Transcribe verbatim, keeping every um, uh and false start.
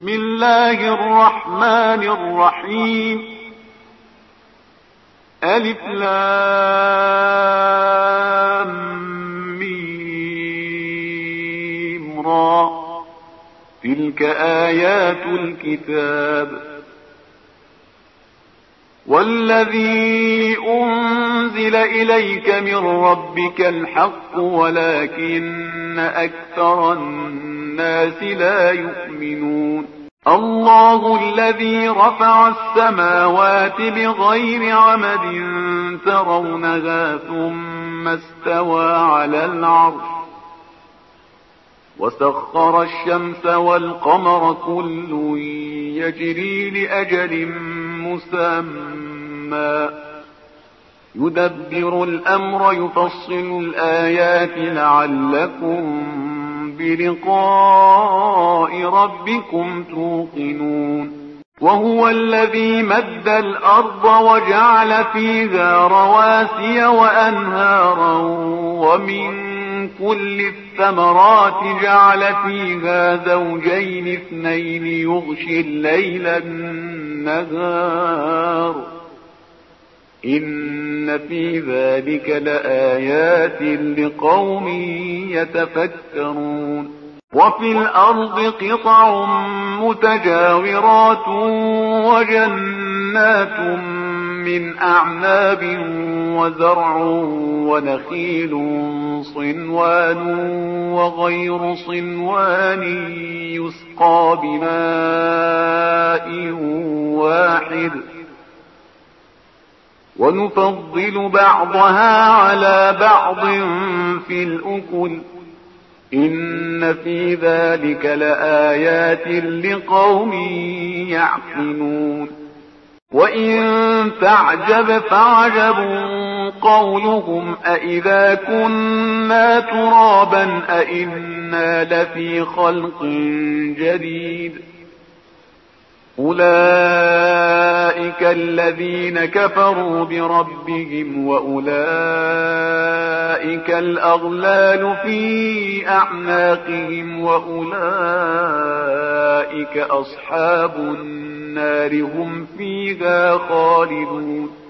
بسم الله الرحمن الرحيم ألف لام ميم را تلك آيات الكتاب والذي أنزل إليك من ربك الحق ولكن أكثر الناس لا يؤمنون الله الذي رفع السماوات بغير عمد ترونها ثم استوى على العرش وسخر الشمس والقمر كل يجري لأجل مسمى يدبر الأمر يفصل الآيات لعلكم بلقاء ربكم توقنون وهو الذي مد الأرض وجعل فيها رواسي وأنهارا ومن كل الثمرات جعل فيها زوجين اثنين يغشي الليل النهار إن في ذلك لآيات لقوم يتفكرون وفي الأرض قطع متجاورات وجنات من أعناب وزرع ونخيل صنوان وغير صنوان يسقى بماء واحد ونفضل بعضها على بعض في الأكل إن في ذلك لآيات لقوم يعقلون وإن تعجب فعجب قولهم أإذا كنا ترابا أإنا لفي خلق جديد أولئك الذين كفروا بربهم وأولئك الأغلال في أعناقهم وأولئك أصحاب النار هم فيها خالدون